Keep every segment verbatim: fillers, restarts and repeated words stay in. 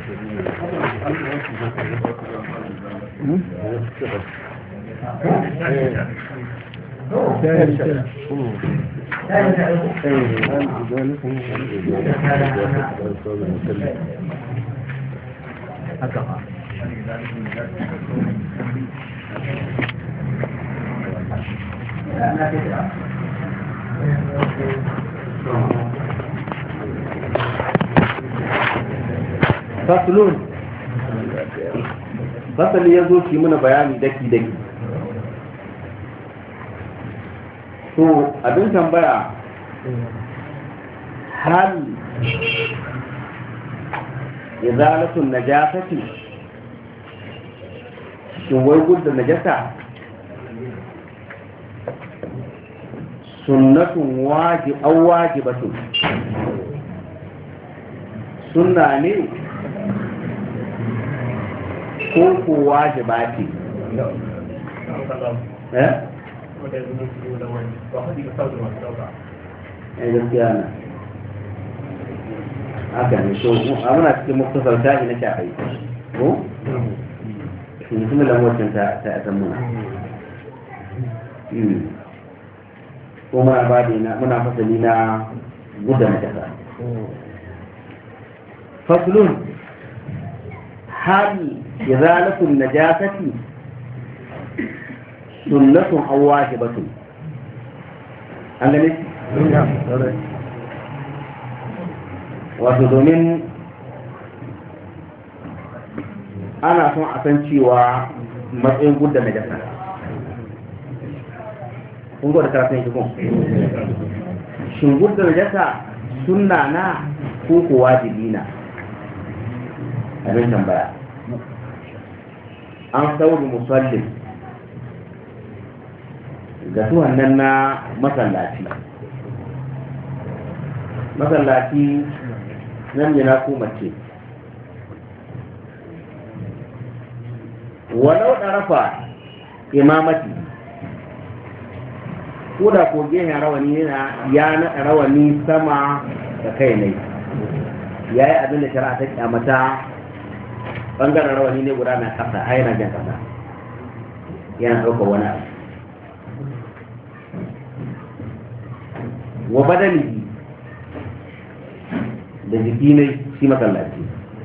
fasulun fasali ya zo ki mana bayani daki-daki. To abin tambaya, hal izalatun najasati shin wai gudda najasa sunnatun wajib aw wajibatun sunna ne ko ko wajibati eh eh gaskiya na haka ne. so amana cikin muktasar tahi na shafai ko shi ne kuma lamwacin ta ta atamuna ko muna babi na muna fasali na gudda na kasa. faslun hal izalatun najasati sunnatun aw wajibatun. an gane wato domin ana son a san cewa matsayin gudda najasa. kun gwada karatun yake kun shin gudda najasa sunna na ko ko wajibi na? abin tambaya. an sauri musallin ga su wannan na masallaci masallaci nan yana ko mace walau ɗarafa imamati ko da ko gehen rawani yana ya naɗa rawani sama da kai ne ya yi abin da shari'a ta kyamata. ɓangaren rawani ne guda na ƙasa a yana jan ƙasa yana ɗaukar wani abu wa badani da jiki ne shi masallaci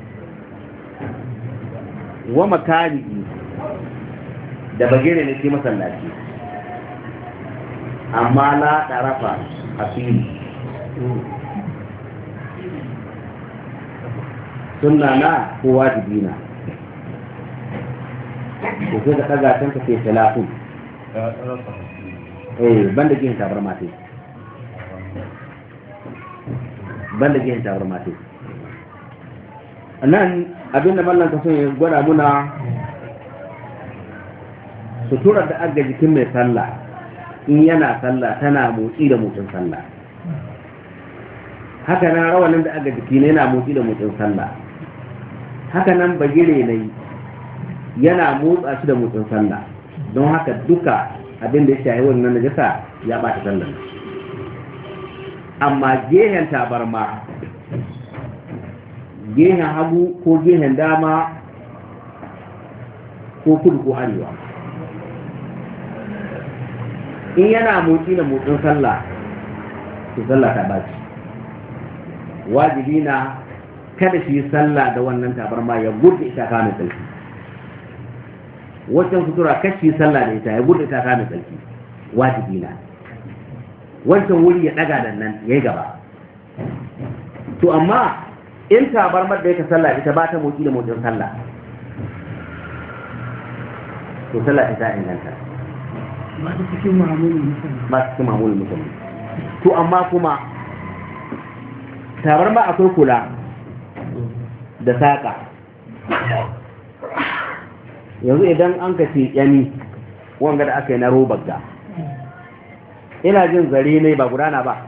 wa makani da bagire ne shi masallaci amma la ɗarafa a fili sunna na ko wajibi na ko sai da ɗaga can ka ce talafin eh banda gihin tabar mate banda gihin tabar mate nan abinda mallan ka son ya gwada muna suturar da aga jikin mai sallah in yana sallah tana motsi da motsin sallah. haka nan rawanin da aga jiki ne yana motsi da motsin sallah. haka nan bagire ne yana motsa shi da motsin sallah. don haka duka abin da ya shahi wannan najasa ya bata sallah. amma gehen tabarma, gehen hagu ko gehen dama ko kudu ko arewa in yana motsi da motsin sallah to sallah ta baci. wajibi na kada shi sallah da wannan tabarma ya gudu ita ka mai tsarki. wancan sutura kashi sallah da ita ya gudu ita ka mai tsarki wajibi na. wancan wuri ya daga da nan ya yi gaba. to amma in tabarmar da yake sallah ita ba ta motsi da motsin sallah to sallah ita inganta ba ta cikin ma'amulin musulmi. ba cikin ma'amulin musulmi. to amma kuma tabarma akwai kula da saƙa. yanzu idan an ka ce yani wanga da aka yi na robar ga ina jin zare ne ba gudana ba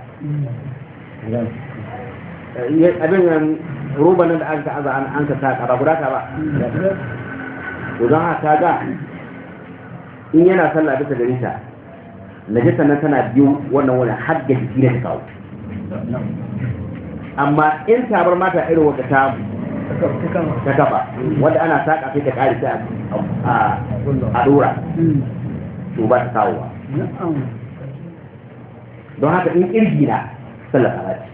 abin yan roba nan da an ka aza an ka saƙa ba gudata ba. to don haka ga in yana sallah bisa gare ta najasa nan tana biyu wannan wani har ga jiki ne ta kawo. amma in tabar mata irin wata tamu ta kafa wanda ana saka sai ta kare ta a a dora to ba ta kawowa don haka in kirgi na sallar salati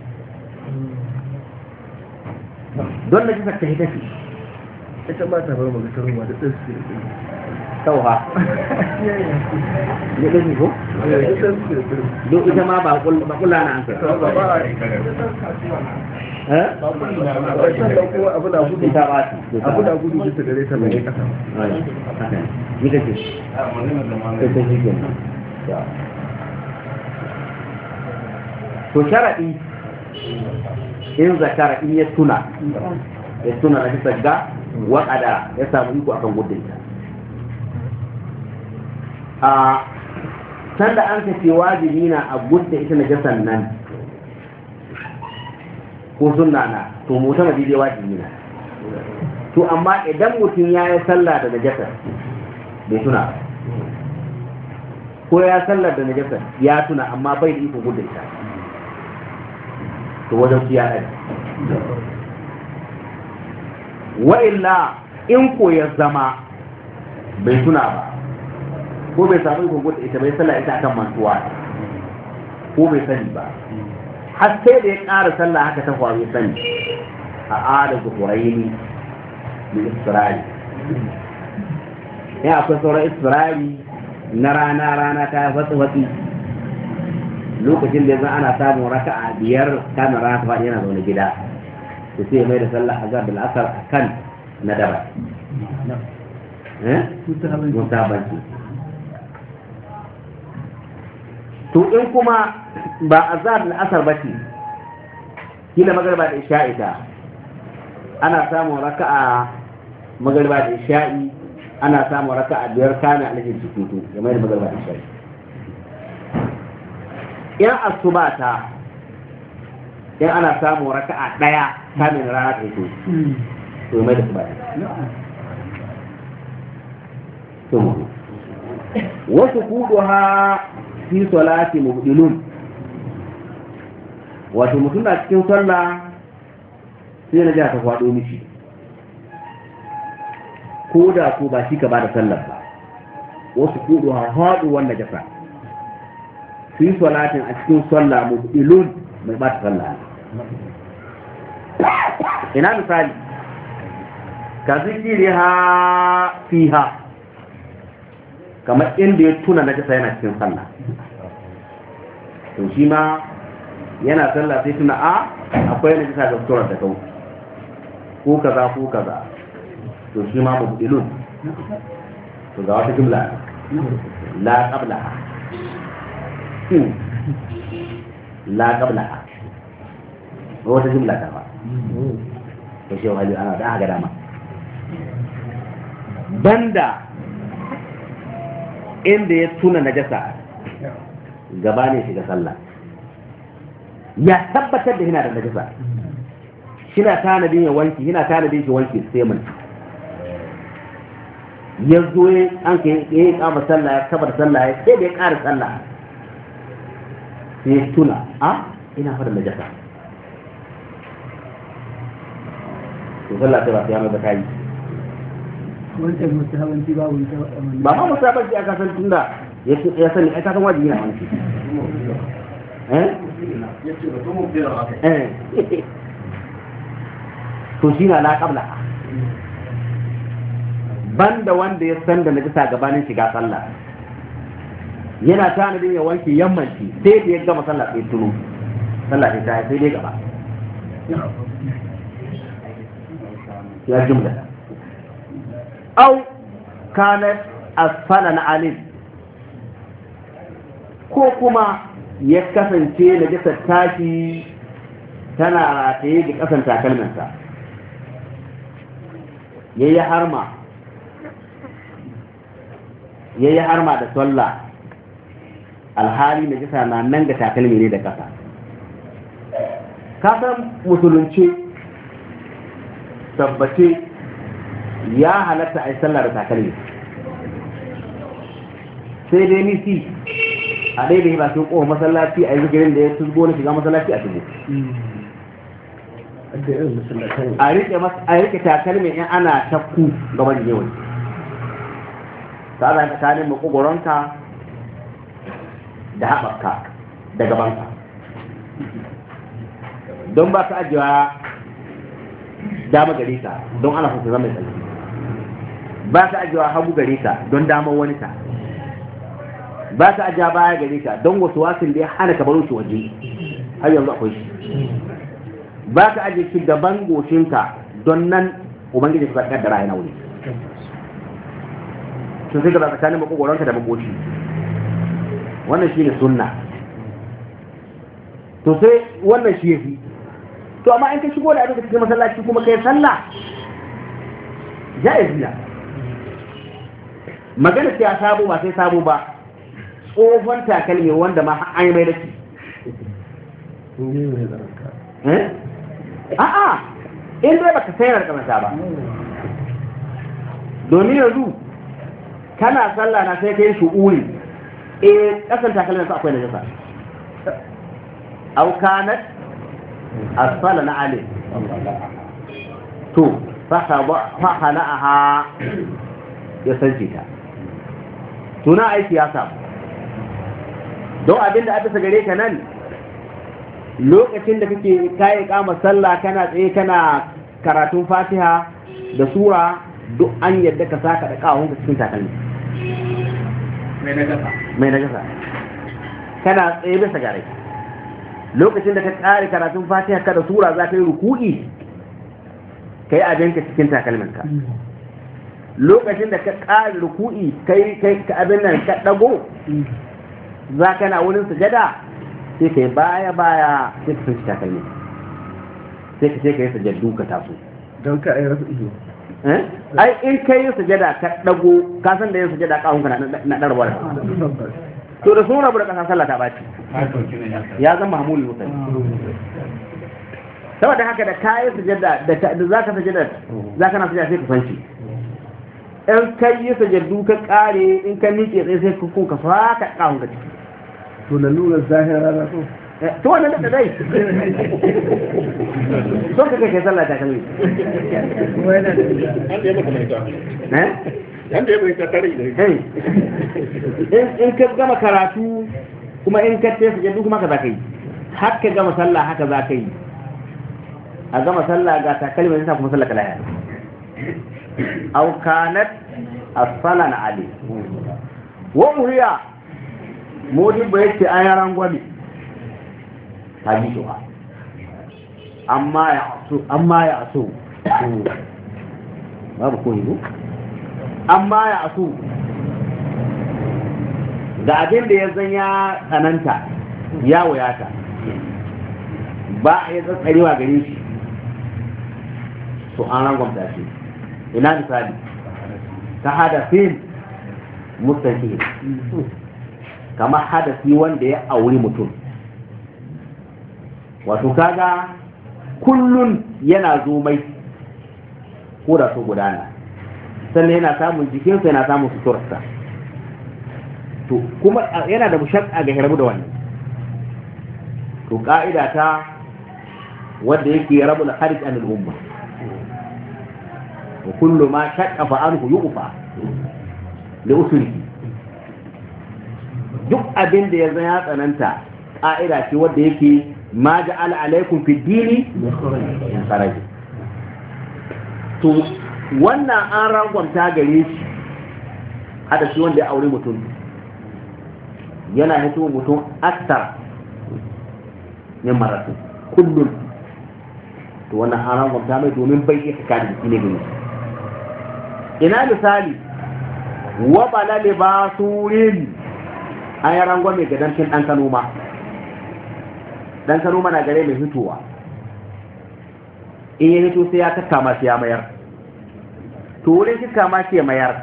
don na kisa ta hita ce ita ba ta bar maka taruma da ɗan su sauha ne ɗan ko? don ita ma ba kula na an kai abu da gudu abu da gudu bisa gare ta mai kasa ni kake ita shi ke to sharaɗi in zakara in ya tuna ya tuna na bisa ga waƙada ya samu iko akan gudunta a sanda an kace wajibi na a gudda ita na jasan nan ko sunna na to mota ma dai wajibi na to amma idan mutum ya yi sallah da najasa bai tuna ko ya sallar da najasa ya tuna amma bai da iko gudda ita to wajen su ya ɗaya wa'illa in ko ya zama bai tuna ba ko bai samu ikon gudu ita bai sallah ita akan mantuwa ko bai sani ba har sai da ya ƙara sallah haka ta faru sani a ada zuhuraini da isra'ili ya akwai sauran isra'ili na rana rana ta fatsi fatsi lokacin da yanzu ana samun raka a biyar kamin rana ta faɗi yana zaune gida to sai mai da sallah azhar da al'asar a kan na daba mutabanci to in kuma ba azhar da al'asar ba ce kila magarba da isha'i ta ana samun raka'a magarba da isha'i ana samun raka'a biyar kamin alhajin cikutu game da magarba da isha'i yan asuba ta yan ana samun raka'a daya kamin rana ta hito to mai da su baya to wasu kuduha fi salati mubdilun wato mutum na cikin sallah sai na ja ta kwado mishi ko da ko ba shi ka ba da sallar ba wasu kuduha haɗu wannan jasa fi salatin a cikin sallah mubdilun mai ba ta sallah ina misali ka zikiriha fiha kamar inda ya tuna na jasa yana cikin sallah to shi ma yana sallah sai tuna a akwai na jasa ga surar da kau ko kaza ko kaza to shi ma mubdilun to ga wata jumla la qablaha la qablaha wata jumla ta ba to shi wani ana da aka dama banda inda ya tuna najasa gabanin shiga sallah ya tabbatar da yana da najasa shina tanadin ya wanki yana tanadin shi wanki sai mun ya zo an ka yi kama sallah ya kabar sallah ya sai da ya ƙara sallah sai ya tuna a ina fara najasa to sallah ta ba ta yana da kai wancan musahabanci babu ita ba ma musahabanci aka san tunda ya sani ai ka san wajibi na wanki eh eh to shi na la qabla banda wanda ya san da najisa gabanin shiga sallah yana tanadin ya wanke yammanci sai da ya gama sallah sai tuno sallah sai ta sai dai gaba ya jumla au kanat asfala na alim ko kuma ya kasance na jasa tashi tana rataye da kasan takalminsa ya yi harma ya yi harma da sallah alhali na jasa na nan da takalmi ne da kasa kasan musulunci tabbace ya halatta a yi sallah da takalmi sai dai nisi a daidai ba sun kowa masallaci a yi zikirin da ya tuzgo na shiga masallaci a shigo a rike masa a rike takalmin in ana shakku gaban jewa ta za ka tare makogoronka da haɓaka da gabanka don ba ka ajiyewa dama gare ka don ana so zama mai tsarki ba ka ajiyewa hagu gare ka don damar wani ta ba ka ajiyewa baya gare ka don wasu wasin da ya hana ka baro shi waje har yanzu akwai shi ba ka ajiye shi gaban goshinka don nan ubangiji ka zaɓi da rayuwa wuri sun sai ka zaɓi tsakanin makogoronka da magoshi wannan shi ne sunna to sai wannan shi ya fi to amma in ka shigo da abin da kake masallaci kuma kai sallah jaiz ne magana ta sabo ba sai sabo ba tsohon takalmi wanda ma an yi mai da shi eh a'a in dai baka sayar da kamata ba domin yanzu kana sallah na sai kai shu'uri eh kasan takalmin sa akwai najasa au kanat asfala na ali to fa hala'aha ya sanci ta tuna aiki ya samu don abinda aka sa gare ka nan lokacin da kake kayi kama sallah kana tsaye kana karatun fatiha da sura duk an yadda ka saka da kawon ka cikin takalmi mai najasa mai najasa kana tsaye bisa gare lokacin da ka tsare karatun fatiha kada sura za ta yi ruku'i kai abinka cikin takalminka lokacin da ka tsare ruku'i kai kai abin nan ka dago za ka na wurin sujada sai kai baya baya sai ka fice takalmi sai ka sai ka yi sujadu ka taso don ka ayyar ido eh ai in kai yi sujada ka dago ka san da yin sujada ka hunka na darbar to da sun rabu da kasa sallah ta baci ya zama mahmulul musalli saboda haka da kayan sujada da za ka sujada za ka na sujada sai ka fanci in kai yi sujadu ka kare in ka miƙe tsaye sai kun ka faka kawun ka ciki to lalurar zahira na so to wannan da dai so ka kai sallah ta kalli eh yanda ya bai ta tare da in ka gama karatu kuma in ka tafi sujadu kuma ka za ka yi har ka gama sallah haka za ka yi a gama sallah ga takalmi ne kuma sallah kala ya aw kanat asfala na ali wa uriya modi bai ce an yaran gwadi haji to amma ya so amma ya so babu ko yi amma ya so da abin da ya zan ya tsananta ya wuyata ba a yi tsatsarewa gare shi to an rangwamta shi ina misali ta hadafin mustanki kamar hadafi wanda ya auri mutum wato kaga kullun yana zo mai ko da so gudana sannan yana samun jikinsa yana samun suturarsa to kuma yana da mushakka ga hirabu da wannan to ka'ida ta wanda yake rabu da kharij anil umma wa kullu ma shaqqa fa anhu yuqfa li usuli duk abin da ya zama ya tsananta ka'ida ce wanda yake ma ja'ala alaikum fi dini min kharaj to wannan an rangwamta gare shi hada shi wanda ya aure mutum yana hito mutum aktar ne maratu kullum to wannan haram gwamta mai domin bai iya kaka da jiki ne gani ina misali wa bala libasurin an yi rangon mai gadancin ɗan kanoma ɗan kanoma na gare mai hitowa in yi hito sai ya kakkama shi ya mayar to wurin kakkama shi ya mayar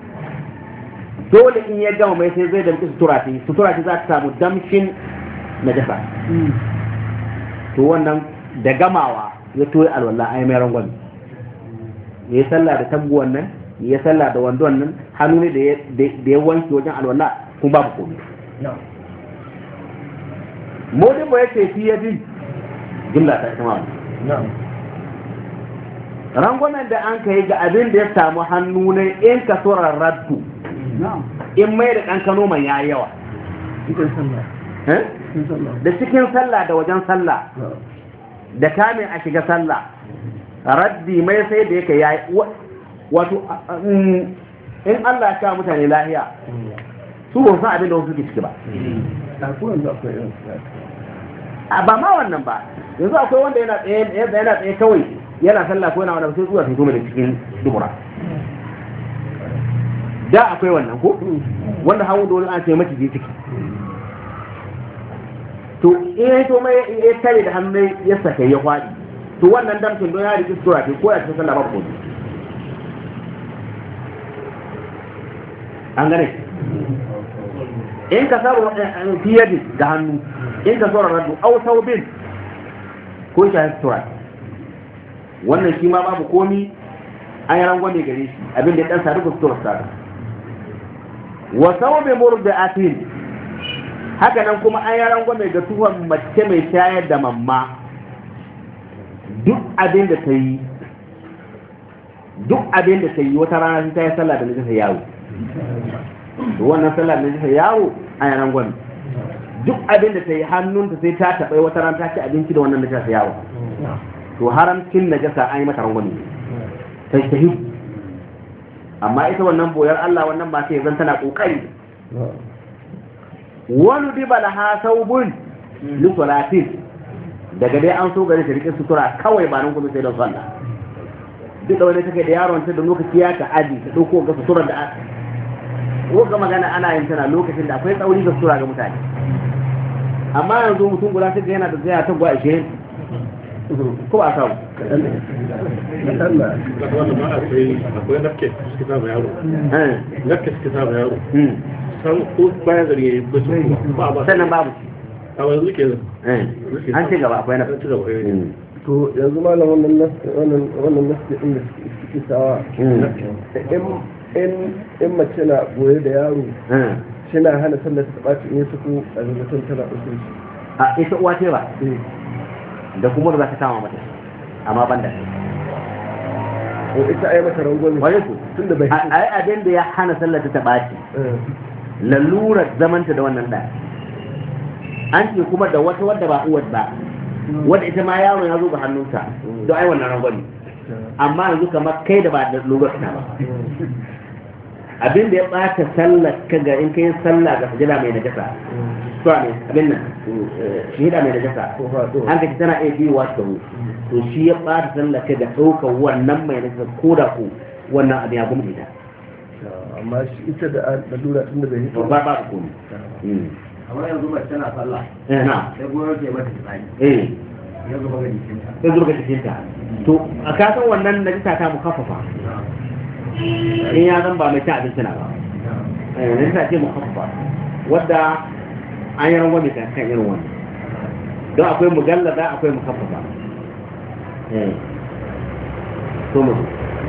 dole in ya gama mai sai zai damci sutura ce sutura ce za ta samu damshin na jasa to wannan da gamawa ya toyi alwallah ai mai rangwami ya yi sallah da tabbuwan nan ya yi sallah da wandon nan hannu ne da ya wanke wajen alwallah kuma babu komai modin ba ya ce fi ya jin jimla ta ita ma rangwamen da an kai ga abin da ya samu hannu ne in ka surar raddu in mai da kankano mai yayi yawa da cikin sallah da wajen sallah da kamin a shiga sallah raddi mai sai da yake yayi wato in Allah ya kawo mutane lahiya su ba san abin da wasu ke ciki ba a ba ma wannan ba yanzu akwai wanda yana tsaye yana tsaye kawai yana sallah ko yana wanda sai zuwa sai kuma da cikin dubura da akwai wannan ko wanda hawo da wani an ce mace je ciki to in ya to mai ya tare da hannu ya saka ya kwadi to wannan damkin don ya riki sura ko ya cikin sallah ba ko an gane in ka saba fiyadi da hannu in ka sura raddu aw saubin ko shi sura wannan shi ma babu komi an yi rangwame gare shi abin da dan sadu ko sura wa saubi murda'atin haka nan kuma an yi rangwame ga tuhon mace mai shayar da mamma duk abin da ta yi duk abin da ta yi wata rana ta yi sallah da najasa yawo wannan sallah da najasa yawo an yi rangwame duk abin da ta yi hannunta sai ta taɓa wata rana ta ci abinci da wannan najasa yawo to haramcin najasa an yi mata rangwame ta yi amma ita wannan boyar Allah wannan ba sai zan tana kokari wani diba laha saubun li salatin daga dai an so gare ta rike sutura kawai ba nan kuma sai don sallah duk da wani take da yaron ta da lokaci ya ta aji ta dauko ga suturar da ko ga magana ana yin tana lokacin da akwai tsauri ga sutura ga mutane amma yanzu mutum guda sai yana da zai ta gwa ashirin ko a samu akwai nafke suke sa yaro nafke suke sa yaro san ko bayan gari ya yi ba ba sannan babu a wani zuke an ci gaba akwai nafke to yanzu malam wannan wannan wannan nafke din da suke sawa in in mace na goye da yaro shina hana sallar ta ɓaci in ya suku a zargatun tana ɗauke shi a ita uwa ce ba da kuma da za ta kama mata amma ban da ko ita ai mata rangwame wani ku tunda bai ai abin da ya hana sallar ta ɓaci lalurar zamanta da wannan da an ce kuma da wata wadda ba uwar ba wadda ita ma yaro ya zo ga hannunta don ai wannan rangwame amma yanzu kamar kai da ba da lugar ta ba abin da ya ɓata sallar ka ga in kai sallah ga sajada mai najasa to ne abin nan shahida mai najasa an ka tana iya biyu wasu mu to shi ya ɓata sallar ka ga ɗaukar wannan mai najasa ko da ko wannan abin ya gumi ita amma shi ita da lura tun da bai hito ba ba ku ne amma yanzu mace tana sallah eh na sai goyo ke mata tsani eh yanzu ba ga jikinta sai zurga jikinta to a kasan wannan najasa ta mukaffafa in ya zan ba mai ta abinci na ba najasa ce mukaffafa wadda an yi rangwame kan irin wannan don akwai mugallaza akwai mukaffafa to mu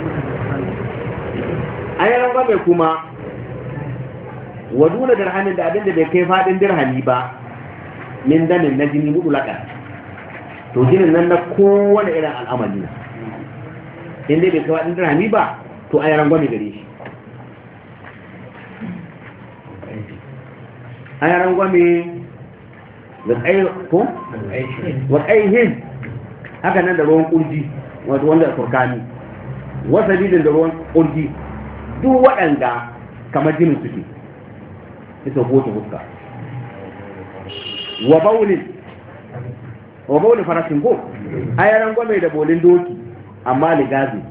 an yi rangwame kuma waduna dirhamin da abin da bai kai fadin dirhami ba min damin na jini mutu laka to jinin nan na kowane irin al'amari na in dai bai kai fadin dirhami ba to an yi rangwame gare shi an yi rangwame da tsaye ko? wa ƙaihin haka nan da ruwan ƙurji wato wanda da kurkani wasa didin da ruwan ƙurji duk waɗanda kamar jinin suke isa ko ta fuska wa baulin wa baulin farashin ko an yi rangwame da bolin doki amma ligazi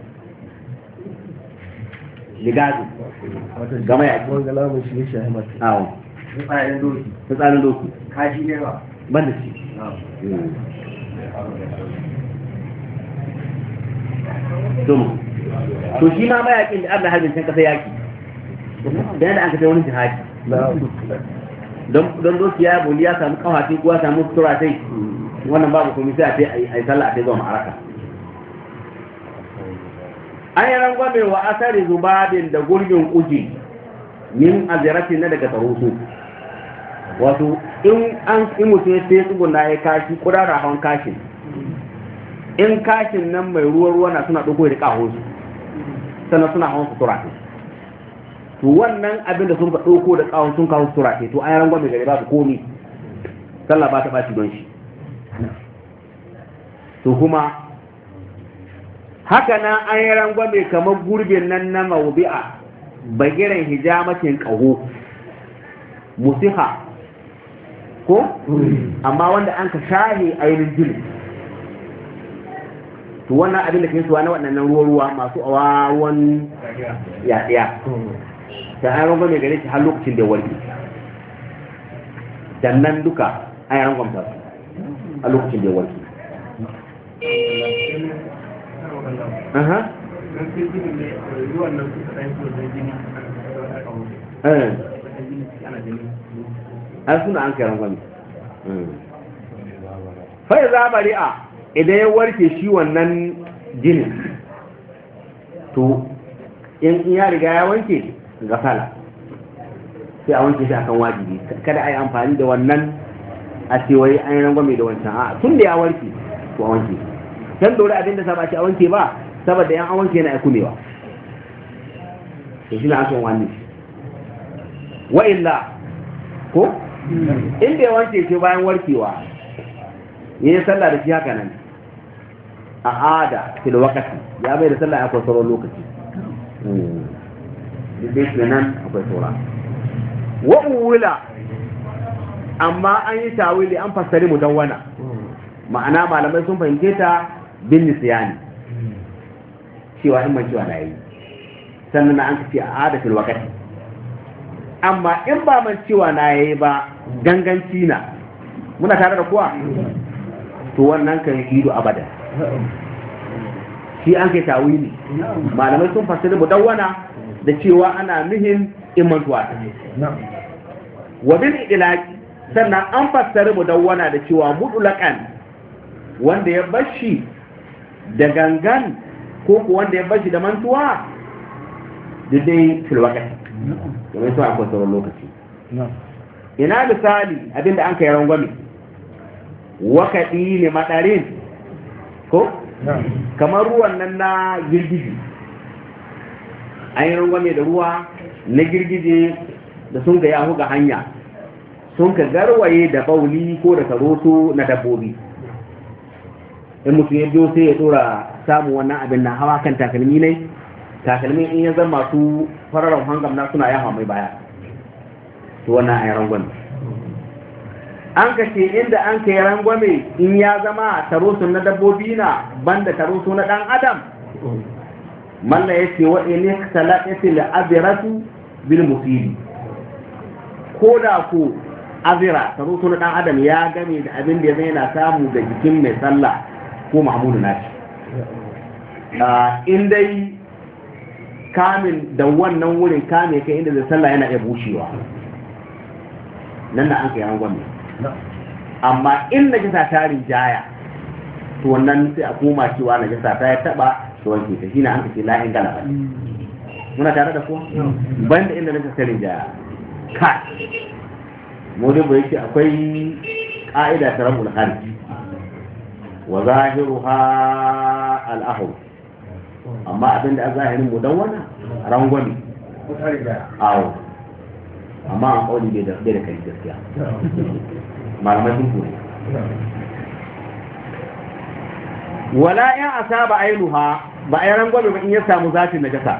ligazi gama ya ce wanga lamun shi ne shahimar awon tsarin doki fitsarin doki kashi ne ba ban da shi to shi ma mayakin da Allah harbin can kasa yaki da yadda an ka wani jihadi don doki ya boli ya samu kawati ko ya samu sutura sai wannan babu komai sai a yi sallah a ta zuwa ma'araka an yi rangwame wa asari zubabin da gurbin uji min azirati na daga tarusu wato in an in mutum ya sai tsugun na ya kashi kudara hawan kashin in kashin nan mai ruwa ruwa na suna ɗauko da ƙahon su sannan suna hawan sutura to wannan abin da sun ka ɗauko da ƙahon sun kawo sutura to an yi rangon mai gari ba su komi sallah ba ta ɓaci don shi to kuma haka nan an yi rangon mai kamar gurbin nan na mawubi'a bagiran hijamacin ƙaho musiha ko amma wanda an ka shahe a yi jini to wannan abin da ke suwa na waɗannan ruwa-ruwa masu awa ruwan yaɗiya da an rangon mai gare shi har lokacin da ya warke dan nan duka an yi rangon ta a lokacin da ya warke aha an suna an kai rangon fai za bari'a idan ya warke shi wannan jinin to in ya riga ya wanke gafala sai a wanke shi akan wajibi kada a yi amfani da wannan a cewa an yi rangwame da wancan a tun da ya warke to a wanke can dole abin da saba ce a wanke ba saboda yan an wanke na aikumewa to shi na akan wani wa illa ko inda ya wanke shi bayan warkewa ya yi sallah da shi haka nan a ada fil wakati ya bai da sallah akwai sauran lokaci duk da nan akwai sauran wa uwila amma an yi tawili an fassari mudawwana ma'ana malamai sun fahimce ta bin nisyani cewa in mancewa na yi sannan na an ce a ada fil wakati amma in ba mancewa na yi ba ganganci na muna tare da kuwa to wannan kan yi ido abada shi an kai tawili malamai sun fasiri mudawwana da cewa ana nuhin imantuwa wa bil idlaqi sannan an fassari mudawwana da cewa mudlaqan wanda ya bashi da gangan ko ko wanda ya bashi da mantuwa da dai fil waqti kamar to akwai sauran lokaci ina misali abinda an kai rangwame wakati ne madarin ko kamar ruwan nan na girgije an yi rangwame da ruwa na girgije da sun ga yahu ga hanya sun ka garwaye da bauli ko da karoto na dabbobi in mutum ya biyo sai ya dora samun wannan abin na hawa kan takalmi ne takalmi in ya zama masu fararen hangam na suna yawa mai baya to wannan an yi rangwame an ka ce inda an ka yi rangwame in ya zama taroso na dabbobi na banda taroso na dan adam malla ya ce wa ne salatin la'abiratu bil musibi ko da ko azira taroso na dan adam ya game da abin da ya zai na samu da jikin mai sallah ko mahmudu nashi in dai kamin da wannan wurin kame kai inda zai sallah yana iya bushewa nan da an kai rangwame amma in najasa ta rinjaya to wannan sai a koma cewa najasa ta ya taba to wanke ta shine an kace la'in galaba muna tare da ku banda inda najasa ta rinjaya ka mu dai bai ce akwai ka'ida ta rabbul kharij wa zahiruha al-ahw amma abinda a zahirin mudawwana rangwame awo amma an kauli bai da kai gaskiya malamai sun kore wala in asaba ainuha ba a yi rangwame ba in ya samu zafin najasa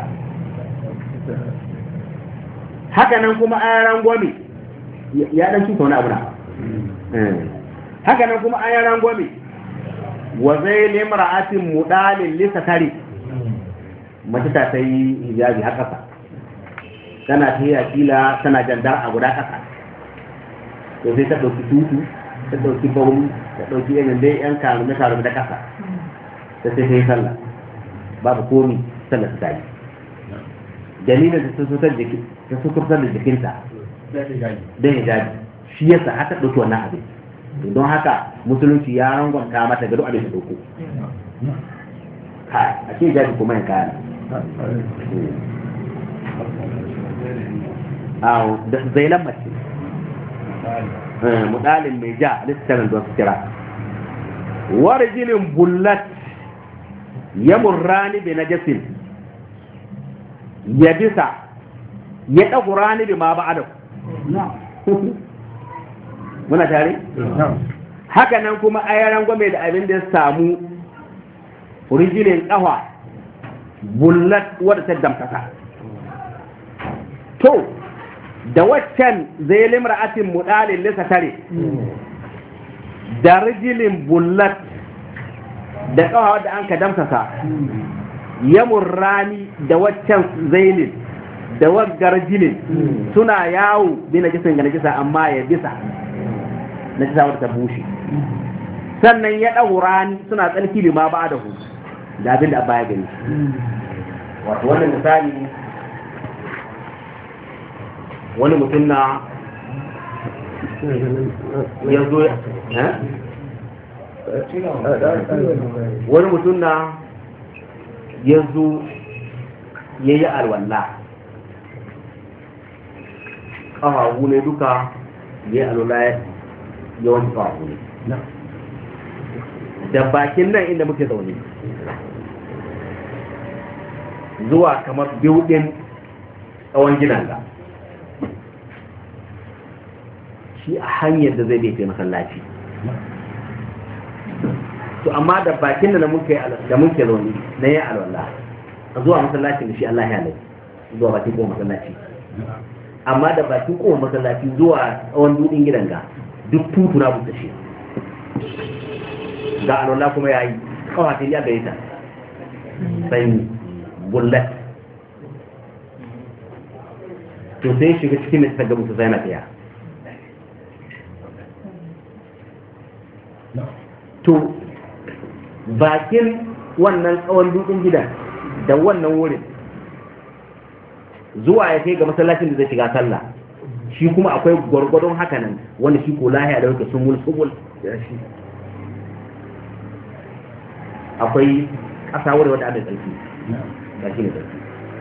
haka nan kuma a yi rangwame ya dan cuta wani abu na haka nan kuma a yi rangwame wa zai limra'atin mudalin lisa tare mace ta yi hijabi har ƙasa tana ta yi akila tana jandar a guda ƙasa to sai ta ɗauki tutu ta ɗauki bauni ta ɗauki irin dai yan karume karume da ƙasa ta sai ta yi sallah babu komi sallah ta yi dalilin da ta sukurtar da jikinta don hijabi shi yasa haka ɗauki wannan abin don haka musulunci ya rangonta mata ga duk abin da ɗauko kai a ce hijabi kuma ya kaya awo da zailan mace mudalin mai ja littattafin don su kira warjinin bullat yamurrani bi najasin ya bisa ya dagurani bi ma ba'ada muna tare haka nan kuma ayaran gwame da abin da ya samu rijilin kafa bullat wadda ta damtaka to da waccan zai limra'atin mudalin lisa tare da rijilin bullat da kafa wadda an ka damtaka yamurrani da waccan zailin da waggar jilin suna yawo bi na kisan ga najisa amma ya bisa najisa wadda ta bushe sannan ya ɗaurani suna tsarki lima ba da hu da abin da baya gani wato wannan misali wani mutum na ya zo wani mutum na ya zo ya yi alwallah ƙafafu ne duka ya yi alwallah ya wani ƙafafu ne da bakin nan inda muke zaune zuwa kamar biyu ɗin tsawon ginan ga shi a hanyar da zai bai masallaci to amma da bakin da muke da muke zaune na yin alwala zuwa masallacin da shi Allah ya lai zuwa bakin ko masallaci amma da bakin ko masallaci zuwa tsawon dudin gidan ga duk tutuna bu da shi ga alwala kuma yayi kawai ta ya gare ta sai bullet to sai shiga cikin da ta ga musu sai na tsaya to bakin wannan tsawon dutsen gidan da wannan wurin zuwa ya kai ga masallacin da zai shiga sallah shi kuma akwai gwargwadon haka nan wanda shi ko lahiya da wanda sun mulsubul ya shi akwai ƙasa wurin wanda abin tsarki ga shi ne tsarki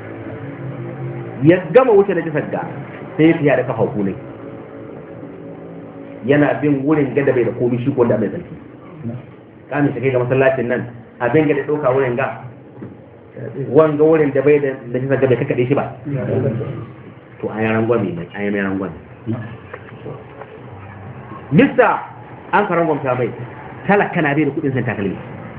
ya gama wuce da jisar ga sai ya fiya da kafa kulai yana bin wurin gada bai da komi shi ko wanda abin tsarki kamin shi kai ga masallacin nan abin ga da ɗauka wurin ga wanga wurin da bai da jisa ga bai kakaɗe shi ba to an yi rangwami mai an yi mai rangwami mista an ka rangwamta mai talaka na bai da kudin san takalmi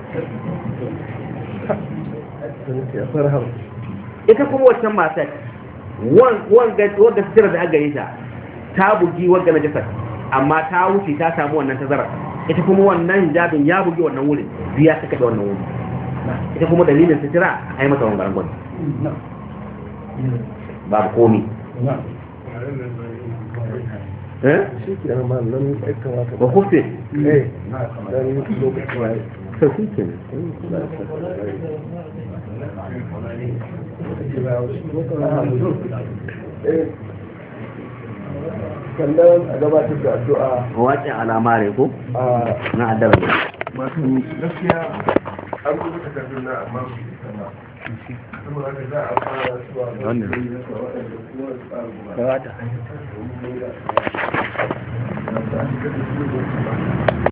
ita kuma wancan matar wanga sitira da aka yi ta ta bugi wanga na jasar amma ta wuce ta samu wannan tazarar ita kuma wannan hijabin ya bugi wannan wurin biya ta kaɗe wannan wurin ita kuma dalilin sitira a yi mata wangaran gwani babu komi ba kufe sauki ke sannan a gabatar da addu'a wacce alama ne ko na addu'a masu gaskiya an kuma takardun na amma su sama saboda haka za a fara suwa da wannan waɗanda kuma su